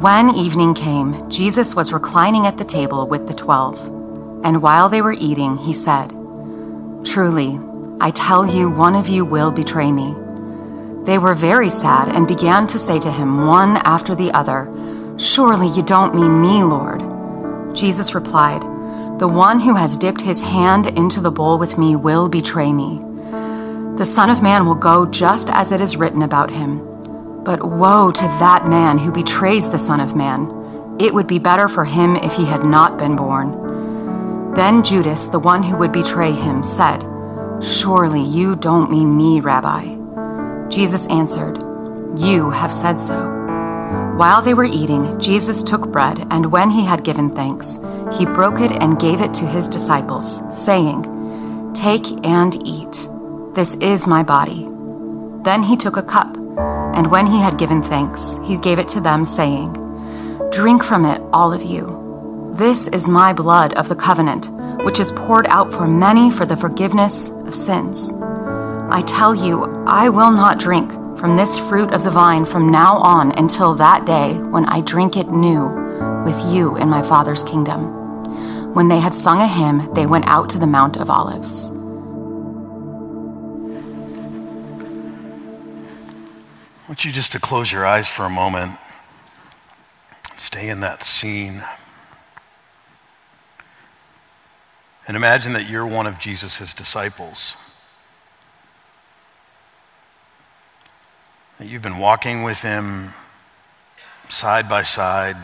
When evening came, Jesus was reclining at the table with the 12. And while they were eating, he said, "Truly, I tell you, one of you will betray me." They were very sad and began to say to him one after the other, "Surely you don't mean me, Lord." Jesus replied, "The one who has dipped his hand into the bowl with me will betray me. The Son of Man will go just as it is written about him. But woe to that man who betrays the Son of Man. It would be better for him if he had not been born." Then Judas, the one who would betray him, said, "Surely you don't mean me, Rabbi." Jesus answered, "You have said so." While they were eating, Jesus took bread, and when he had given thanks, he broke it and gave it to his disciples, saying, "Take and eat. This is my body." Then he took a cup, and when he had given thanks, he gave it to them, saying, "Drink from it, all of you. This is my blood of the covenant, which is poured out for many for the forgiveness of sins. I tell you, I will not drink from this fruit of the vine from now on until that day when I drink it new with you in my Father's kingdom." When they had sung a hymn, they went out to the Mount of Olives. I want you just to close your eyes for a moment. Stay in that scene. And imagine that you're one of Jesus' disciples. That you've been walking with him side by side,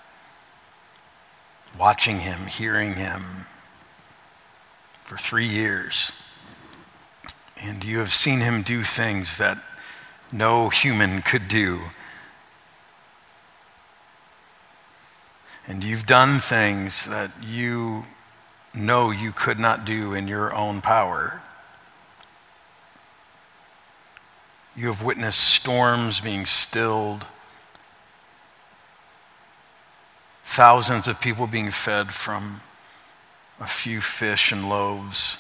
watching him, hearing him for 3 years. And you have seen him do things that no human could do. And you've done things that you know you could not do in your own power. You have witnessed storms being stilled, thousands of people being fed from a few fish and loaves.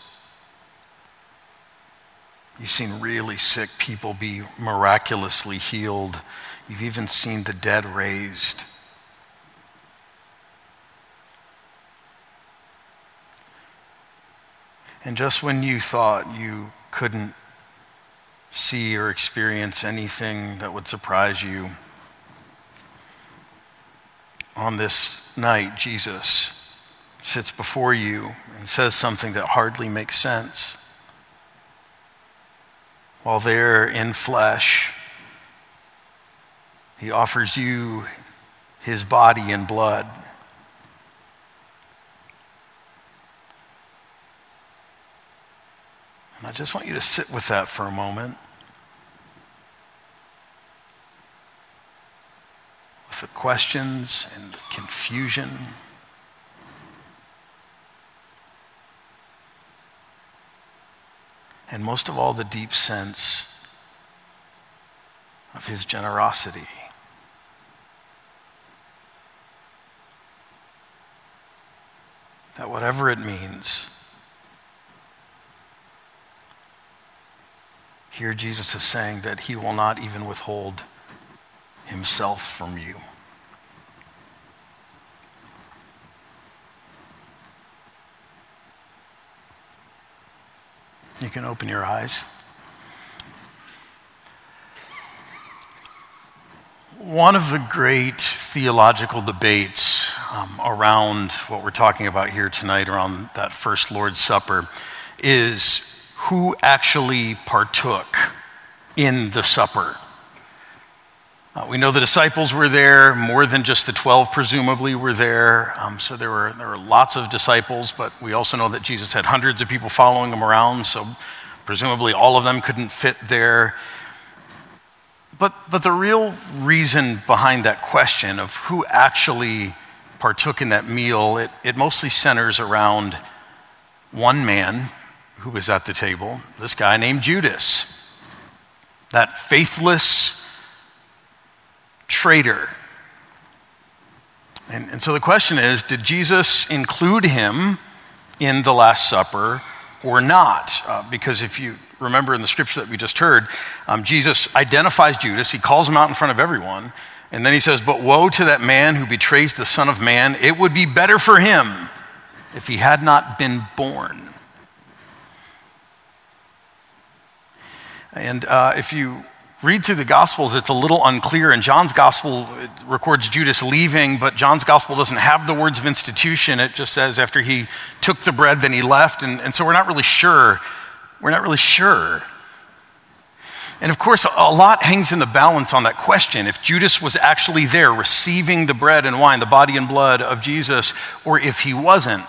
You've seen really sick people be miraculously healed. You've even seen the dead raised. And just when you thought you couldn't see or experience anything that would surprise you, on this night, Jesus sits before you and says something that hardly makes sense. While there in flesh, he offers you his body and blood. And I just want you to sit with that for a moment. With the questions and the confusion. And most of all, the deep sense of his generosity. That whatever it means, here Jesus is saying that he will not even withhold himself from you. You can open your eyes. One of the great theological debates around what we're talking about here tonight, around that first Lord's Supper, is who actually partook in the supper. We know the disciples were there, more than just the 12 presumably were there. So there were lots of disciples, but we also know that Jesus had hundreds of people following him around, so presumably all of them couldn't fit there. But the real reason behind that question of who actually partook in that meal, it mostly centers around one man who was at the table, this guy named Judas, that faithless traitor. And so the question is, did Jesus include him in the Last Supper or not? Because if you remember in the scripture that we just heard, Jesus identifies Judas, he calls him out in front of everyone, And then he says, but woe to that man who betrays the Son of Man. It would be better for him if he had not been born. And if you read through the Gospels, it's a little unclear. In John's Gospel, it records Judas leaving, but John's Gospel doesn't have the words of institution. It just says after he took the bread, then he left. And so we're not really sure. And of course, a lot hangs in the balance on that question. If Judas was actually there receiving the bread and wine, the body and blood of Jesus, or if he wasn't.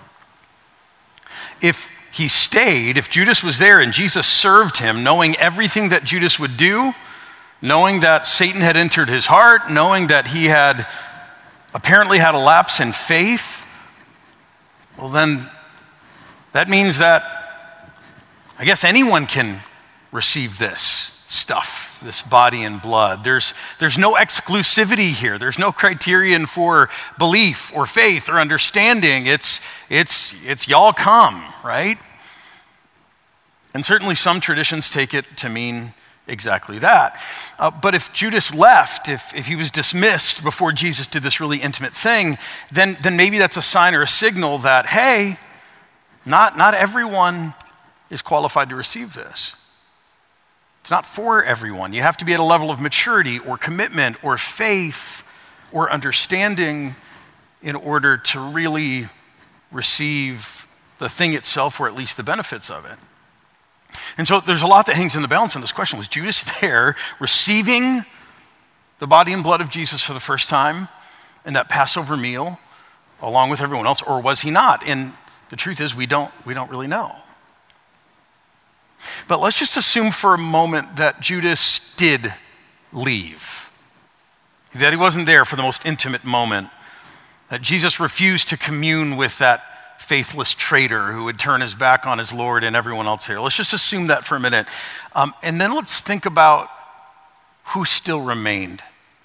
If he stayed, if Judas was there and Jesus served him, knowing everything that Judas would do, knowing that Satan had entered his heart, knowing that he had apparently had a lapse in faith, well then that means that I guess anyone can receive this stuff, this body and blood. There's no exclusivity here. There's no criterion for belief or faith or understanding. It's y'all come, right? And certainly some traditions take it to mean exactly that. But if Judas left, if he was dismissed before Jesus did this really intimate thing, then maybe that's a sign or a signal that, hey, not everyone is qualified to receive this. It's not for everyone. You have to be at a level of maturity or commitment or faith or understanding in order to really receive the thing itself or at least the benefits of it. And so there's a lot that hangs in the balance on this question. Was Judas there receiving the body and blood of Jesus for the first time in that Passover meal along with everyone else, or was he not? And the truth is we don't really know. But let's just assume for a moment that Judas did leave, that he wasn't there for the most intimate moment, that Jesus refused to commune with that faithless traitor who would turn his back on his Lord and everyone else here. Let's just assume that for a minute. And then let's think about who still remained.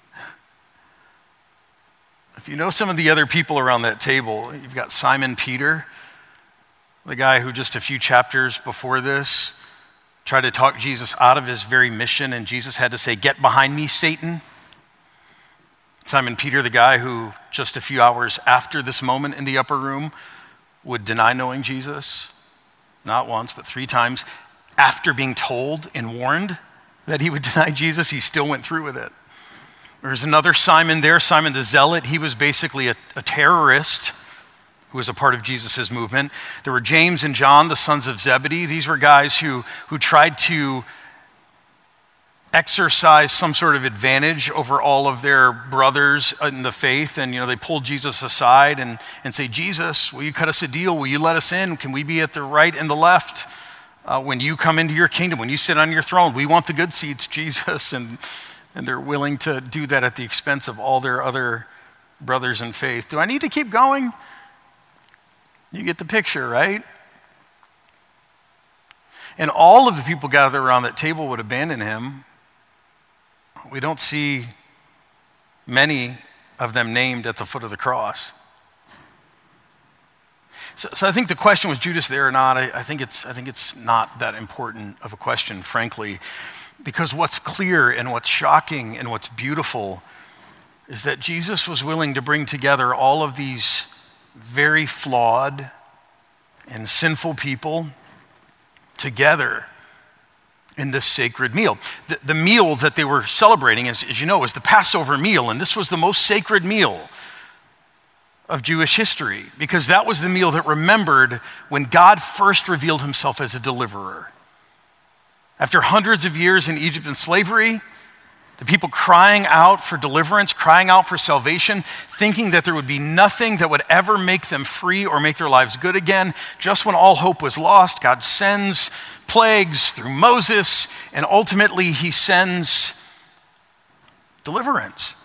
If you know some of the other people around that table, you've got Simon Peter, the guy who just a few chapters before this tried to talk Jesus out of his very mission, and Jesus had to say, "Get behind me, Satan." Simon Peter, the guy who just a few hours after this moment in the upper room would deny knowing Jesus, not once, but 3 times. After being told and warned that he would deny Jesus, he still went through with it. There's another Simon there, Simon the Zealot. He was basically a terrorist who was a part of Jesus' movement. There were James and John, the sons of Zebedee. These were guys who tried to exercise some sort of advantage over all of their brothers in the faith. And, they pulled Jesus aside and say, "Jesus, will you cut us a deal? Will you let us in? Can we be at the right and the left when you come into your kingdom, when you sit on your throne? We want the good seats, Jesus." And they're willing to do that at the expense of all their other brothers in faith. Do I need to keep going? You get the picture, right? And all of the people gathered around that table would abandon him. We don't see many of them named at the foot of the cross. So I think the question, was Judas there or not? I think it's not that important of a question, frankly, because what's clear and what's shocking and what's beautiful is that Jesus was willing to bring together all of these very flawed and sinful people together in this sacred meal. The meal that they were celebrating, as you know, is the Passover meal, and this was the most sacred meal of Jewish history, because that was the meal that remembered when God first revealed himself as a deliverer. After hundreds of years in Egypt and slavery, the people crying out for deliverance, crying out for salvation, thinking that there would be nothing that would ever make them free or make their lives good again. Just when all hope was lost, God sends plagues through Moses, and ultimately he sends deliverance.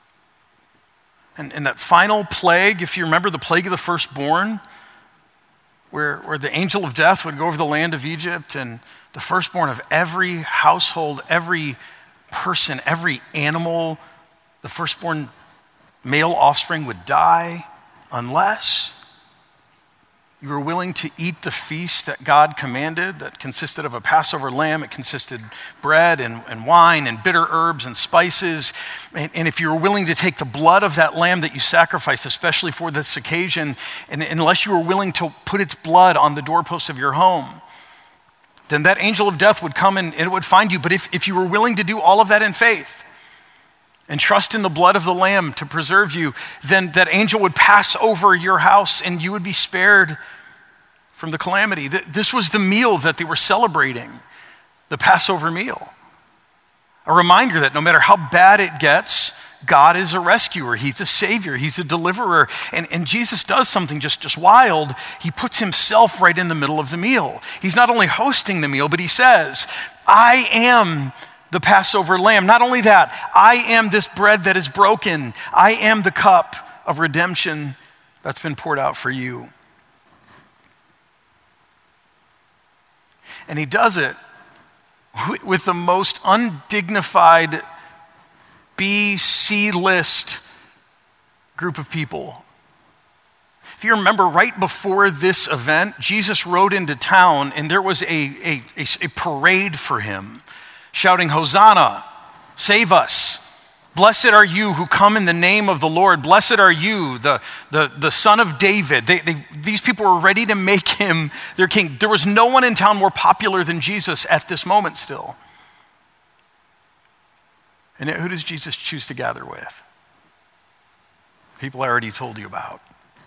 And that final plague, if you remember the plague of the firstborn, where the angel of death would go over the land of Egypt, and the firstborn of every household, every person, every animal, the firstborn male offspring would die unless You were willing to eat the feast that God commanded that consisted of a Passover lamb. It consisted bread and wine and bitter herbs and spices. And if you were willing to take the blood of that lamb that you sacrificed, especially for this occasion, and unless you were willing to put its blood on the doorpost of your home, then that angel of death would come and it would find you. But if you were willing to do all of that in faith and trust in the blood of the lamb to preserve you, then that angel would pass over your house and you would be spared from the calamity. This was the meal that they were celebrating, the Passover meal. A reminder that no matter how bad it gets, God is a rescuer. He's a savior. He's a deliverer. And Jesus does something just wild. He puts himself right in the middle of the meal. He's not only hosting the meal, but he says, I am the Passover lamb. Not only that, I am this bread that is broken. I am the cup of redemption that's been poured out for you. And he does it with the most undignified B, C list group of people. If you remember, right before this event, Jesus rode into town and there was a parade for him, shouting, Hosanna, save us. Blessed are you who come in the name of the Lord. Blessed are you, the son of David. These people were ready to make him their king. There was no one in town more popular than Jesus at this moment still. And yet, who does Jesus choose to gather with? People I already told you about.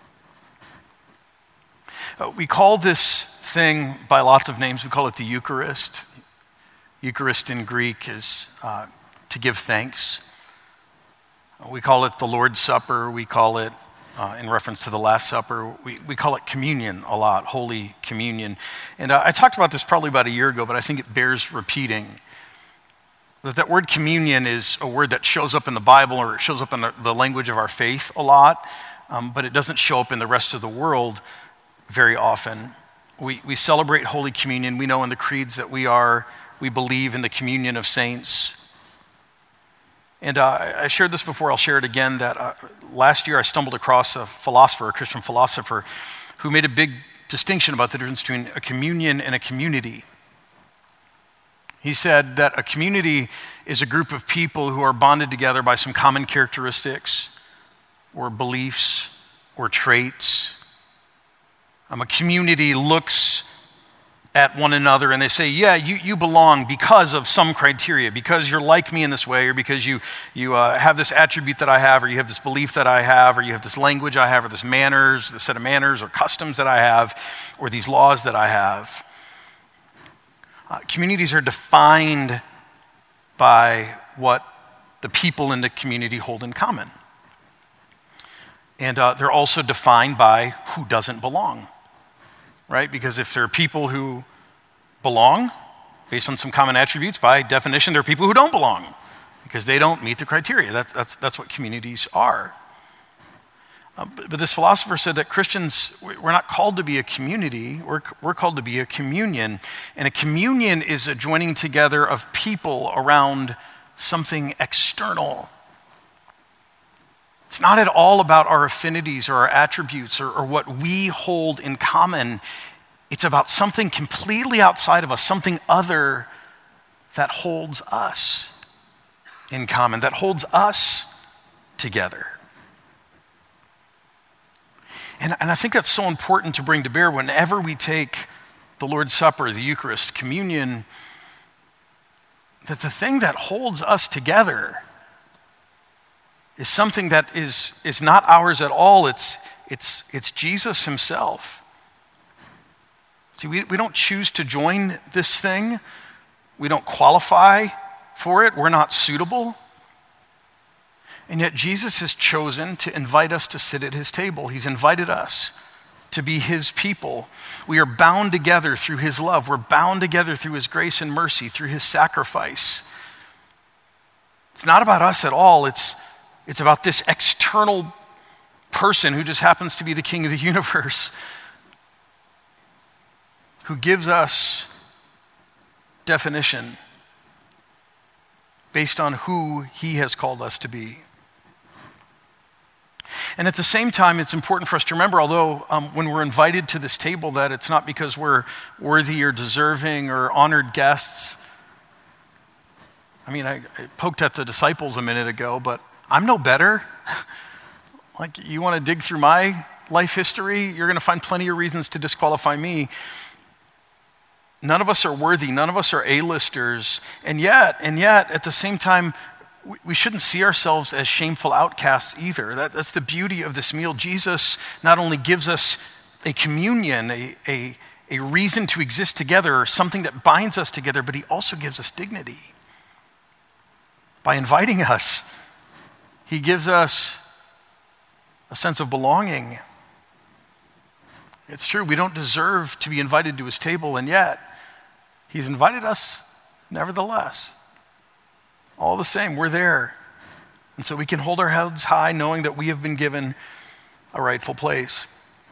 We call this thing by lots of names. We call it the Eucharist. Eucharist in Greek is to give thanks. We call it the Lord's Supper. We call it, in reference to the Last Supper, we call it communion a lot, Holy Communion. And I talked about this probably about a year ago, but I think it bears repeating. That word communion is a word that shows up in the Bible, or it shows up in the language of our faith a lot, but it doesn't show up in the rest of the world very often. We celebrate Holy Communion. We know in the creeds that we believe in the communion of saints. And I shared this before, I'll share it again, that last year I stumbled across a Christian philosopher, who made a big distinction about the difference between a communion and a community. He said that a community is a group of people who are bonded together by some common characteristics or beliefs or traits. A community looks at one another and they say, yeah, you belong because of some criteria, because you're like me in this way, or because you have this attribute that I have, or you have this belief that I have, or you have this language I have, or this set of manners or customs that I have, or these laws that I have. Communities are defined by what the people in the community hold in common. And they're also defined by who doesn't belong, right? Because if there are people who belong based on some common attributes, by definition, there are people who don't belong because they don't meet the criteria. That's what communities are. But this philosopher said that Christians, we're not called to be a community, we're called to be a communion. And a communion is a joining together of people around something external. It's not at all about our affinities or our attributes or what we hold in common. It's about something completely outside of us, something other that holds us in common, that holds us together. And I think that's so important to bring to bear whenever we take the Lord's Supper, the Eucharist, communion, that the thing that holds us together is something that is not ours at all. It's Jesus himself. See, we don't choose to join this thing. We don't qualify for it. We're not suitable. And yet Jesus has chosen to invite us to sit at his table. He's invited us to be his people. We are bound together through his love. We're bound together through his grace and mercy, through his sacrifice. It's not about us at all. It's about this external person who just happens to be the king of the universe, who gives us definition based on who he has called us to be. And at the same time, it's important for us to remember, although when we're invited to this table, that it's not because we're worthy or deserving or honored guests. I mean, I poked at the disciples a minute ago, but I'm no better. Like, you want to dig through my life history, you're going to find plenty of reasons to disqualify me. None of us are worthy. None of us are A-listers. And yet, at the same time, we shouldn't see ourselves as shameful outcasts either. That's the beauty of this meal. Jesus not only gives us a communion, a reason to exist together, something that binds us together, but he also gives us dignity. By inviting us, he gives us a sense of belonging. It's true, we don't deserve to be invited to his table, and yet he's invited us nevertheless. All the same, we're there. And so we can hold our heads high knowing that we have been given a rightful place.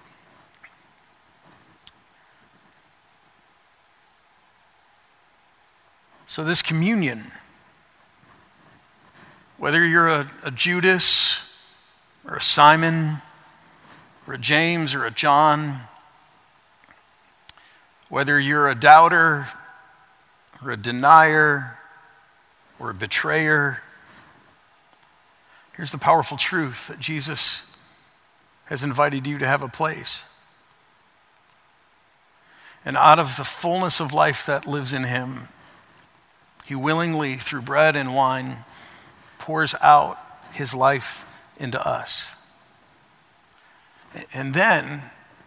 So this communion, whether you're a Judas or a Simon or a James or a John, whether you're a doubter or a denier or a betrayer, here's the powerful truth that Jesus has invited you to have a place. And out of the fullness of life that lives in him, he willingly, through bread and wine, pours out his life into us. And then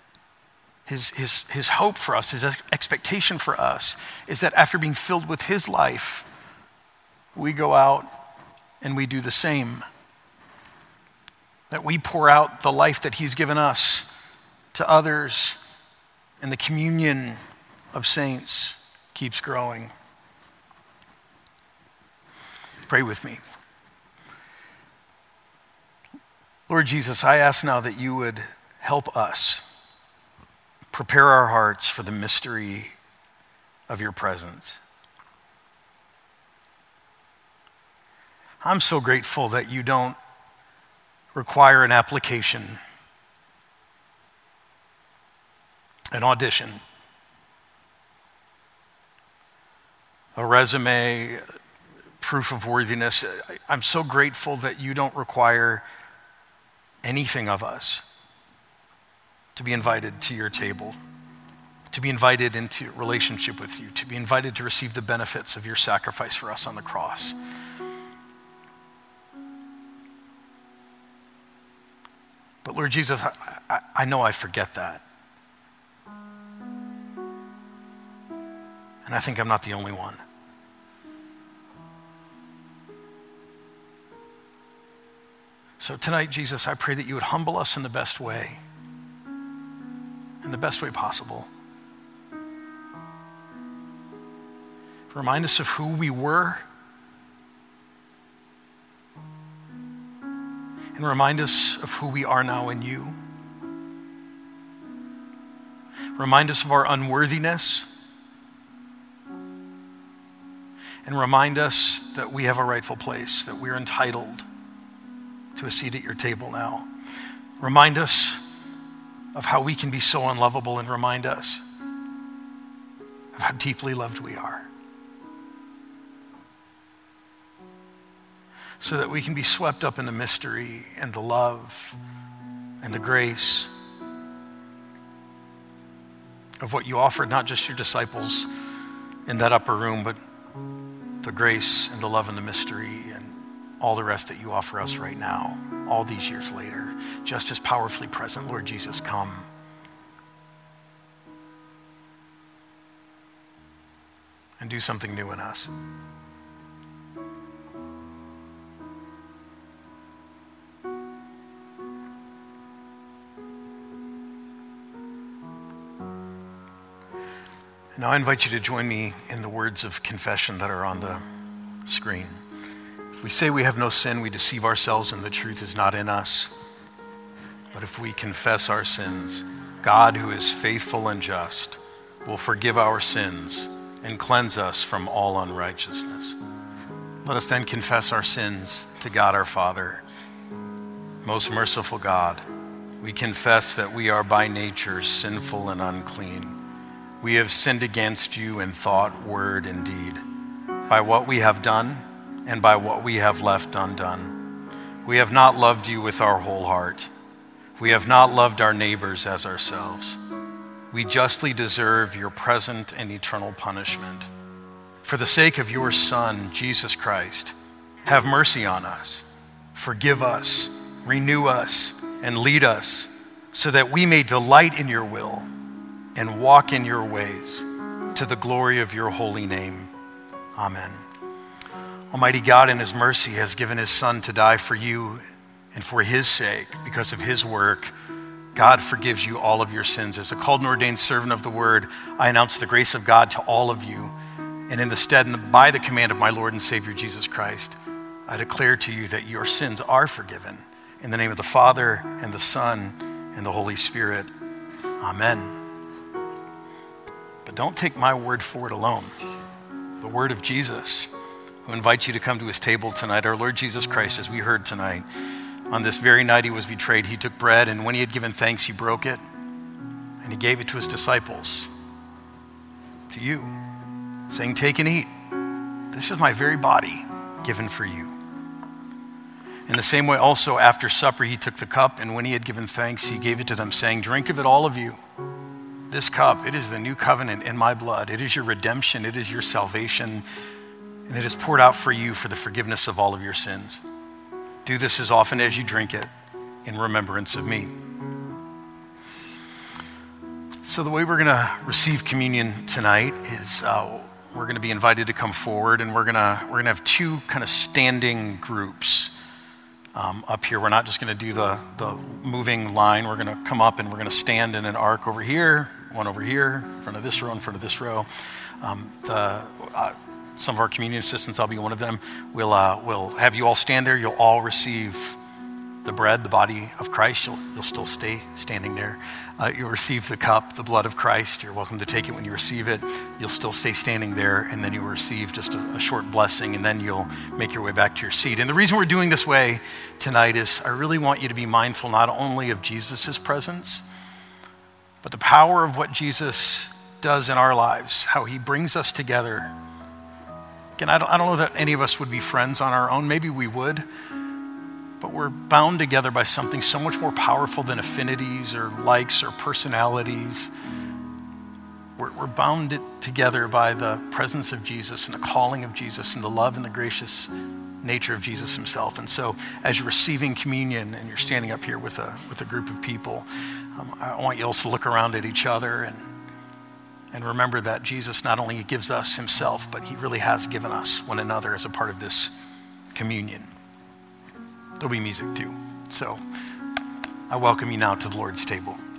his hope for us, his expectation for us, is that after being filled with his life, we go out and we do the same. That we pour out the life that he's given us to others, and the communion of saints keeps growing. Pray with me. Lord Jesus, I ask now that you would help us prepare our hearts for the mystery of your presence. I'm so grateful that you don't require an application, an audition, a resume, proof of worthiness. I'm so grateful that you don't require anything of us to be invited to your table, to be invited into relationship with you, to be invited to receive the benefits of your sacrifice for us on the cross. But Lord Jesus, I know I forget that. And I think I'm not the only one. So tonight, Jesus, I pray that you would humble us in the best way possible. Remind us of who we were, and remind us of who we are now in you. Remind us of our unworthiness, and remind us that we have a rightful place, that we're entitled to a seat at your table now. Remind us of how we can be so unlovable, and remind us of how deeply loved we are, so that we can be swept up in the mystery and the love and the grace of what you offered, not just your disciples in that upper room, but the grace and the love and the mystery and all the rest that you offer us right now, all these years later, just as powerfully present. Lord Jesus, come. And do something new in us. Now I invite you to join me in the words of confession that are on the screen. If we say we have no sin, we deceive ourselves and the truth is not in us. But if we confess our sins, God, who is faithful and just, will forgive our sins and cleanse us from all unrighteousness. Let us then confess our sins to God our Father. Most merciful God, we confess that we are by nature sinful and unclean. We have sinned against you in thought, word, and deed, by what we have done and by what we have left undone. We have not loved you with our whole heart. We have not loved our neighbors as ourselves. We justly deserve your present and eternal punishment. For the sake of your Son, Jesus Christ, have mercy on us, forgive us, renew us, and lead us, so that we may delight in your will and walk in your ways, to the glory of your holy name. Amen. Almighty God in his mercy has given his Son to die for you, and for his sake, because of his work, God forgives you all of your sins. As a called and ordained servant of the word, I announce the grace of God to all of you, and in the stead and by the command of my Lord and Savior Jesus Christ, I declare to you that your sins are forgiven. In the name of the Father, and the Son, and the Holy Spirit. Amen. But don't take my word for it alone. The word of Jesus, who invites you to come to his table tonight, our Lord Jesus Christ, as we heard tonight. On this very night he was betrayed, he took bread, and when he had given thanks, he broke it, and he gave it to his disciples, to you, saying, "Take and eat. This is my very body given for you." In the same way also after supper he took the cup, and when he had given thanks, he gave it to them, saying, "Drink of it, all of you. This cup, it is the new covenant in my blood. It is your redemption, it is your salvation, and it is poured out for you for the forgiveness of all of your sins. Do this as often as you drink it in remembrance of me." So the way we're going to receive communion tonight is we're going to be invited to come forward, and we're going to have two kind of standing groups up here. We're not just going to do the moving line. We're going to come up and we're going to stand in an arc over here, one over here, in front of this row, in front of this row. Some of our communion assistants, I'll be one of them, we'll have you all stand there. You'll all receive the bread, the body of Christ. You'll still stay standing there. You'll receive the cup, the blood of Christ. You're welcome to take it when you receive it. You'll still stay standing there, and then you'll receive just a short blessing, and then you'll make your way back to your seat. And the reason we're doing this way tonight is I really want you to be mindful not only of Jesus' presence, but the power of what Jesus does in our lives, how he brings us together. Again, I don't know that any of us would be friends on our own. Maybe we would. But we're bound together by something so much more powerful than affinities or likes or personalities. We're bound together by the presence of Jesus and the calling of Jesus and the love and the gracious nature of Jesus himself. And so as you're receiving communion and you're standing up here with a group of people, I want you also to look around at each other and remember that Jesus not only gives us himself, but he really has given us one another as a part of this communion. There'll be music too. So I welcome you now to the Lord's table.